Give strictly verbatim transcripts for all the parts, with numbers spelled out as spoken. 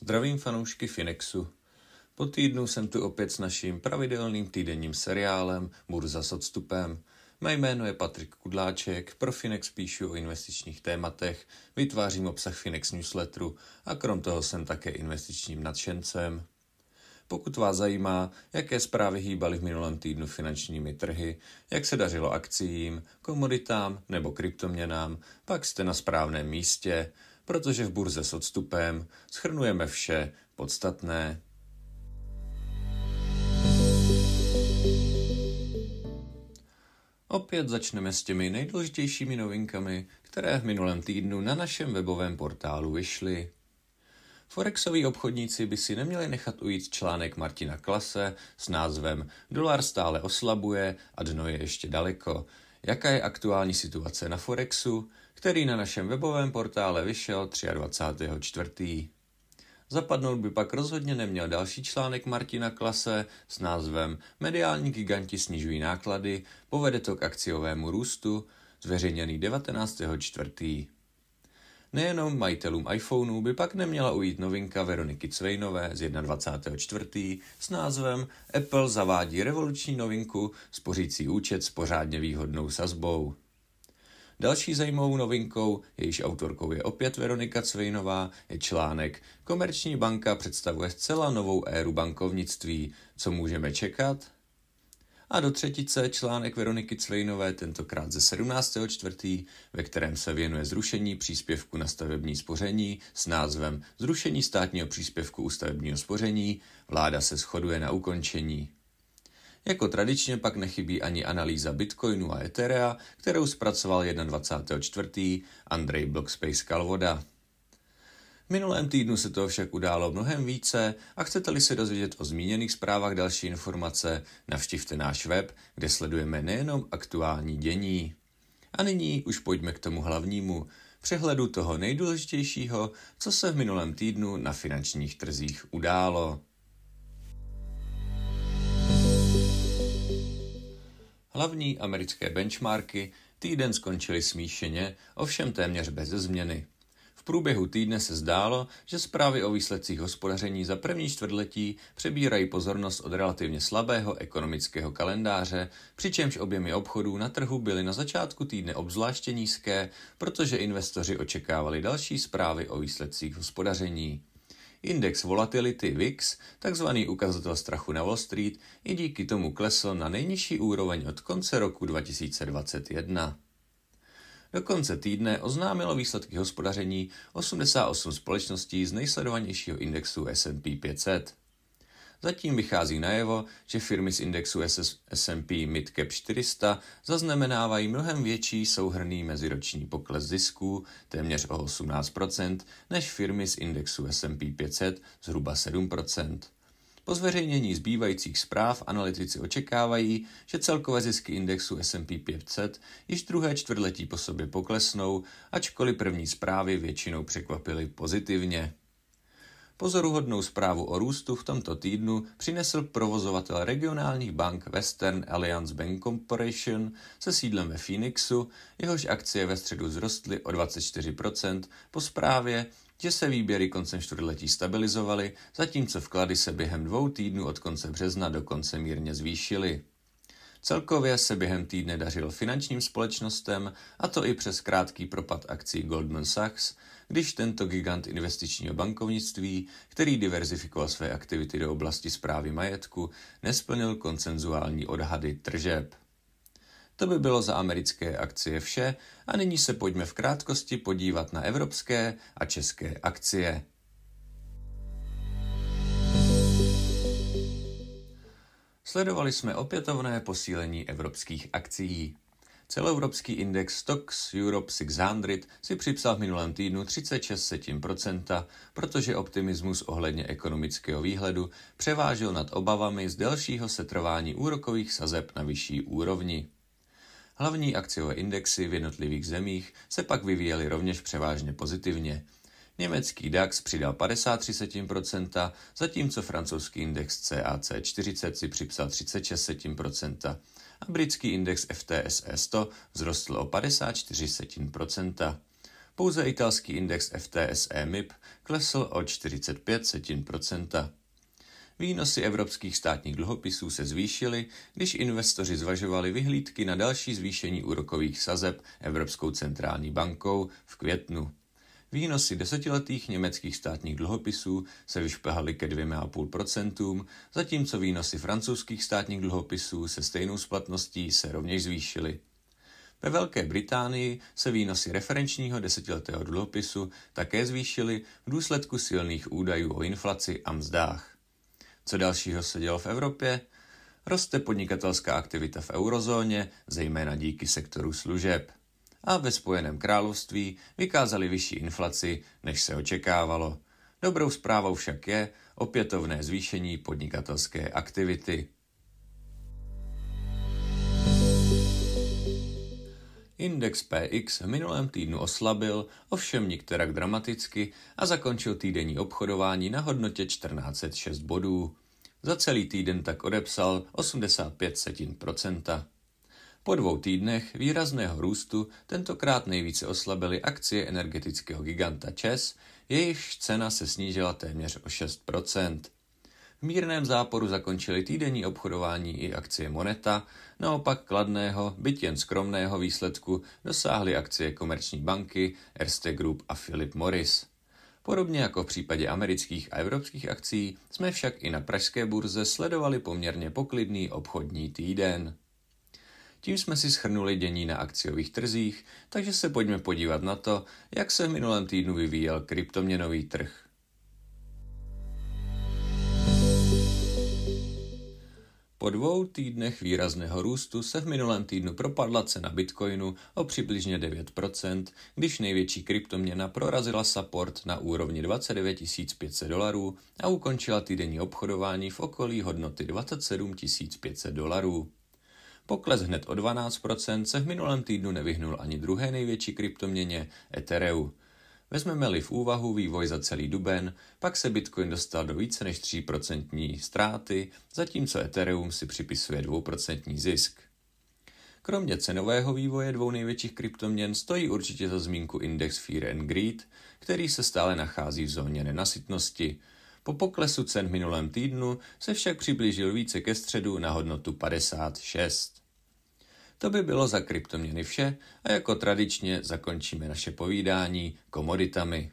Zdravím fanoušky Finexu. Po týdnu jsem tu opět s naším pravidelným týdenním seriálem Burza s odstupem. Mé jméno je Patrik Kudláček, pro Finex píšu o investičních tématech, vytvářím obsah Finex newsletteru a krom toho jsem také investičním nadšencem. Pokud vás zajímá, jaké zprávy hýbaly v minulém týdnu finančními trhy, jak se dařilo akciím, komoditám nebo kryptoměnám, pak jste na správném místě, protože v Burze s odstupem shrnujeme vše podstatné. Opět začneme s těmi nejdůležitějšími novinkami, které v minulém týdnu na našem webovém portálu vyšly. Forexoví obchodníci by si neměli nechat ujít článek Martina Klase s názvem Dolar stále oslabuje a dno je ještě daleko. Jaká je aktuální situace na Forexu, který na našem webovém portále vyšel dvacátého třetího čtvrtého Zapadnout by pak rozhodně neměl další článek Martina Klase s názvem Mediální giganti snižují náklady, povede to k akciovému růstu, zveřejněný devatenáctého čtvrtého Nejenom majitelům iPhoneu by pak neměla ujít novinka Veroniky Cvejnové z dvacátého prvního čtvrtého s názvem Apple zavádí revoluční novinku spořící účet s pořádně výhodnou sazbou. Další zajímavou novinkou, jejíž autorkou je opět Veronika Cvejnová, je článek Komerční banka představuje zcela novou éru bankovnictví. Co můžeme čekat? A do třetice článek Veroniky Cvejnové, tentokrát ze sedmnáctého čtvrtého ve kterém se věnuje zrušení příspěvku na stavební spoření s názvem Zrušení státního příspěvku u stavebního spoření, vláda se shoduje na ukončení. Jako tradičně pak nechybí ani analýza Bitcoinu a Etherea, kterou zpracoval dvacátého prvního čtvrtého Andrej Blockspace Kalvoda. V minulém týdnu se toho však událo mnohem více a chcete-li se dozvědět o zmíněných zprávách další informace, navštivte náš web, kde sledujeme nejenom aktuální dění. A nyní už pojďme k tomu hlavnímu, přehledu toho nejdůležitějšího, co se v minulém týdnu na finančních trzích událo. Hlavní americké benchmarky týden skončily smíšeně, ovšem téměř bez změny. V průběhu týdne se zdálo, že zprávy o výsledcích hospodaření za první čtvrtletí přebírají pozornost od relativně slabého ekonomického kalendáře, přičemž objemy obchodů na trhu byly na začátku týdne obzvláště nízké, protože investoři očekávali další zprávy o výsledcích hospodaření. Index volatility V I X, takzvaný ukazatel strachu na Wall Street, i díky tomu klesl na nejnižší úroveň od konce roku dva tisíce dvacet jedna. Do konce týdne oznámilo výsledky hospodaření osmdesát osm společností z nejsledovanějšího indexu S and P pět set. Zatím vychází najevo, že firmy z indexu S and P Midcap čtyři sta zaznamenávají mnohem větší souhrnný meziroční pokles zisků, téměř o osmnáct procent, než firmy z indexu S and P pět set, zhruba sedm procent. Po zveřejnění zbývajících zpráv analytici očekávají, že celkové zisky indexu S and P pět set již druhé čtvrtletí po sobě poklesnou, ačkoliv první zprávy většinou překvapily pozitivně. Pozoruhodnou zprávu o růstu v tomto týdnu přinesl provozovatel regionálních bank Western Alliance Bank Corporation se sídlem ve Phoenixu, jehož akcie ve středu vzrostly o dvacet čtyři procent po zprávě, že se výběry koncem čtvrtletí stabilizovaly, zatímco vklady se během dvou týdnů od konce března dokonce mírně zvýšily. Celkově se během týdne dařilo finančním společnostem, a to i přes krátký propad akcí Goldman Sachs, když tento gigant investičního bankovnictví, který diverzifikoval své aktivity do oblasti správy majetku, nesplnil konsenzuální odhady tržeb. To by bylo za americké akcie vše a nyní se pojďme v krátkosti podívat na evropské a české akcie. Sledovali jsme opětovné posílení evropských akcií. Celoevropský index Stoxx Europe šest set si připsal v minulém týdnu třicet šest procent, protože optimismus ohledně ekonomického výhledu převážil nad obavami z delšího setrvání úrokových sazeb na vyšší úrovni. Hlavní akciové indexy v jednotlivých zemích se pak vyvíjely rovněž převážně pozitivně. Německý DAX přidal padesát tři procent, zatímco francouzský index C A C čtyřicet si připsal třicet šest procent a britský index F T S E sto vzrostl o padesát čtyři procent. Pouze italský index F T S E M I P klesl o čtyřicet pět setin procenta. Výnosy evropských státních dluhopisů se zvýšily, když investoři zvažovali vyhlídky na další zvýšení úrokových sazeb Evropskou centrální bankou v květnu. Výnosy desetiletých německých státních dluhopisů se vyšplhaly ke dvě celá pět procenta, zatímco výnosy francouzských státních dluhopisů se stejnou splatností se rovněž zvýšily. Ve Velké Británii se výnosy referenčního desetiletého dluhopisu také zvýšily v důsledku silných údajů o inflaci a mzdách. Co dalšího se dělo v Evropě? Roste podnikatelská aktivita v eurozóně, zejména díky sektoru služeb. A ve Spojeném království vykázali vyšší inflaci, než se očekávalo. Dobrou zprávou však je opětovné zvýšení podnikatelské aktivity. Index P X v minulém týdnu oslabil, ovšem nikterak dramaticky, a zakončil týdenní obchodování na hodnotě čtrnáct set šest bodů. Za celý týden tak odepsal osmdesát pět setin procenta. Po dvou týdnech výrazného růstu tentokrát nejvíce oslabily akcie energetického giganta ČEZ, jejichž cena se snížila téměř o šest procent. V mírném záporu zakončily týdenní obchodování i akcie Moneta, naopak kladného, byť jen skromného výsledku dosáhly akcie Komerční banky, Erste Group a Philip Morris. Podobně jako v případě amerických a evropských akcí jsme však i na pražské burze sledovali poměrně poklidný obchodní týden. Tím jsme si shrnuli dění na akciových trzích, takže se pojďme podívat na to, jak se v minulém týdnu vyvíjel kryptoměnový trh. Po dvou týdnech výrazného růstu se v minulém týdnu propadla cena Bitcoinu o přibližně devět procent, když největší kryptoměna prorazila support na úrovni dvacet devět tisíc pět set dolarů a ukončila týdenní obchodování v okolí hodnoty dvacet sedm tisíc pět set dolarů. Pokles hned o dvanáct procent se v minulém týdnu nevyhnul ani druhé největší kryptoměně Ethereum. Vezmeme-li v úvahu vývoj za celý duben, pak se Bitcoin dostal do více než tři procenta ztráty, zatímco Ethereum si připisuje dvě procenta zisk. Kromě cenového vývoje dvou největších kryptoměn stojí určitě za zmínku index Fear and Greed, který se stále nachází v zóně nenasytnosti. Po poklesu cen v minulém týdnu se však přiblížil více ke středu na hodnotu padesát šest. To by bylo za kryptoměny vše a jako tradičně zakončíme naše povídání komoditami.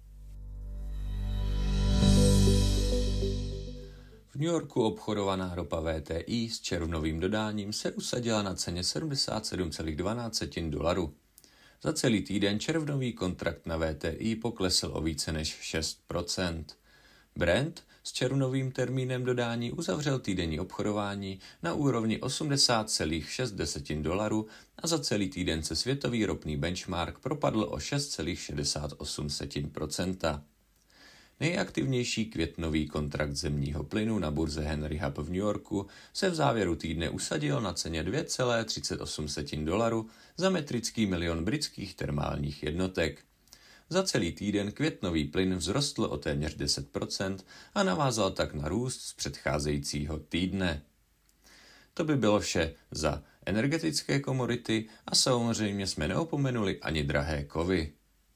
V New Yorku obchodovaná ropa V T I s červnovým dodáním se usadila na ceně sedmdesát sedm celá dvanáct dolarů. Za celý týden červnový kontrakt na V T I poklesl o více než šest procent. Brent s červnovým termínem dodání uzavřel týdenní obchodování na úrovni osmdesát celá šest dolarů a za celý týden se světový ropný benchmark propadl o šest celá šedesát osm procenta. Nejaktivnější květnový kontrakt zemního plynu na burze Henry Hub v New Yorku se v závěru týdne usadil na ceně dvě celá třicet osm dolarů za metrický milion britských termálních jednotek. Za celý týden květnový plyn vzrostl o téměř deset procent a navázal tak na růst z předcházejícího týdne. To by bylo vše za energetické komodity a samozřejmě jsme neopomenuli ani drahé kovy.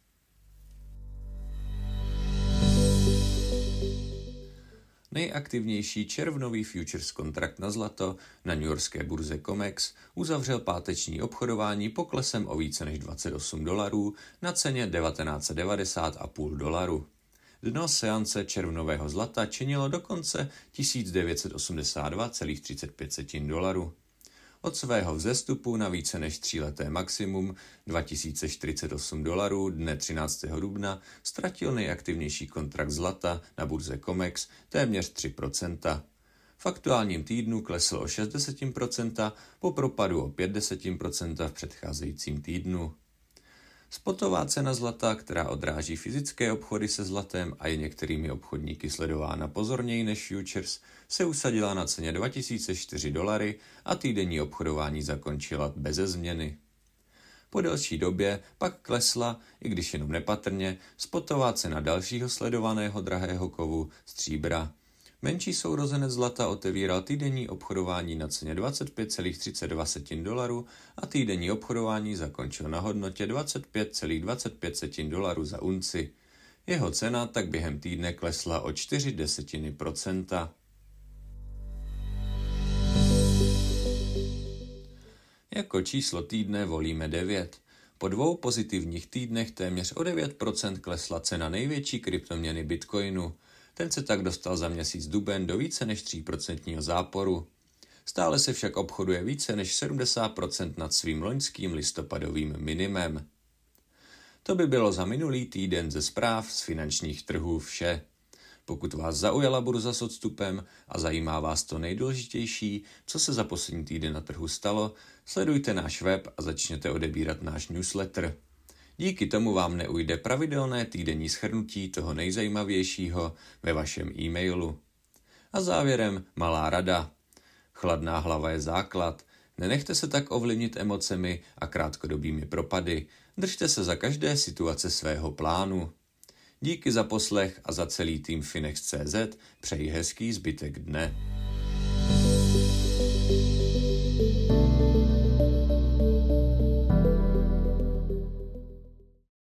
Nejaktivnější červnový futures kontrakt na zlato na newyorské burze COMEX uzavřel páteční obchodování poklesem o více než dvacet osm dolarů na ceně devatenáct set devadesát celá pět dolarů. Dno seance červnového zlata činilo dokonce tisíc devět set osmdesát dva celá třicet pět dolarů. Od svého vzestupu na více než tříleté maximum dva tisíce čtyřicet osm dolarů dne třináctého dubna ztratil nejaktivnější kontrakt zlata na burze COMEX téměř tři procenta. V aktuálním týdnu klesl o šest procent po propadu o pět procent v předcházejícím týdnu. Spotová cena zlata, která odráží fyzické obchody se zlatem a je některými obchodníky sledována pozorněji než futures, se usadila na ceně dva tisíce čtyři dolary a týdenní obchodování zakončila beze změny. Po delší době pak klesla, i když jenom nepatrně, spotová cena dalšího sledovaného drahého kovu stříbra. Menší sourozenec zlata otevíral týdenní obchodování na ceně dvacet pět celá třicet dva dolarů a týdenní obchodování zakončil na hodnotě dvacet pět celá dvacet pět dolarů za unci. Jeho cena tak během týdne klesla o čtyři desetiny procenta. Jako číslo týdne volíme devět. Po dvou pozitivních týdnech téměř o devět procent klesla cena největší kryptoměny Bitcoinu. Ten se tak dostal za měsíc duben do více než tří procent záporu. Stále se však obchoduje více než sedmdesát procent nad svým loňským listopadovým minimem. To by bylo za minulý týden ze zpráv z finančních trhů vše. Pokud vás zaujala burza s odstupem a zajímá vás to nejdůležitější, co se za poslední týden na trhu stalo, sledujte náš web a začněte odebírat náš newsletter. Díky tomu vám neujde pravidelné týdenní shrnutí toho nejzajímavějšího ve vašem e-mailu. A závěrem malá rada. Chladná hlava je základ. Nenechte se tak ovlivnit emocemi a krátkodobými propady. Držte se za každé situace svého plánu. Díky za poslech a za celý tým Finex tečka cé zet přeji hezký zbytek dne.